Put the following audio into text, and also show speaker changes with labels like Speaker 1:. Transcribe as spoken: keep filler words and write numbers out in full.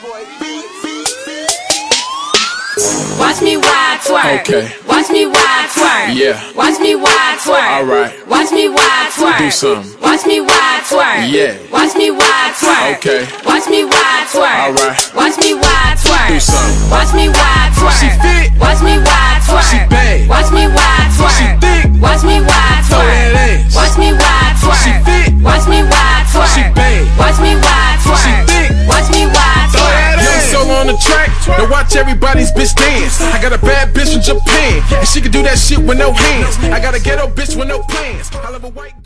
Speaker 1: Watch me wide twerk.
Speaker 2: Okay.
Speaker 1: Watch me wide twerk.
Speaker 2: Yeah.
Speaker 1: Watch me wide twerk.
Speaker 2: Alright.
Speaker 1: Watch me wide twerk.
Speaker 2: Do something.
Speaker 1: Watch me wide twerk.
Speaker 2: Yeah.
Speaker 1: Watch me wide twerk.
Speaker 2: Okay.
Speaker 1: Watch me wide twerk.
Speaker 2: Alright.
Speaker 1: Watch me wide twerk.
Speaker 2: Do something.
Speaker 1: Watch me wide twerk.
Speaker 2: She fit.
Speaker 1: Watch me wide twerk.
Speaker 2: She bad.
Speaker 1: Watch me wide twerk.
Speaker 2: She thick.
Speaker 1: Watch me wide
Speaker 2: Throw
Speaker 1: twerk.
Speaker 2: that ass.
Speaker 1: Watch me wide twerk.
Speaker 2: She fit.
Speaker 1: Watch me wide twerk.
Speaker 2: She bad.
Speaker 1: Watch me wide twerk.
Speaker 2: She thick.
Speaker 1: Watch me wide
Speaker 2: Throw
Speaker 1: twerk.
Speaker 2: that ass. Young Soul on the track. Now watch everybody's bitch dance. I got a bad bitch from Japan, and she can do that shit with no hands. I got a ghetto bitch with no plans. I love a white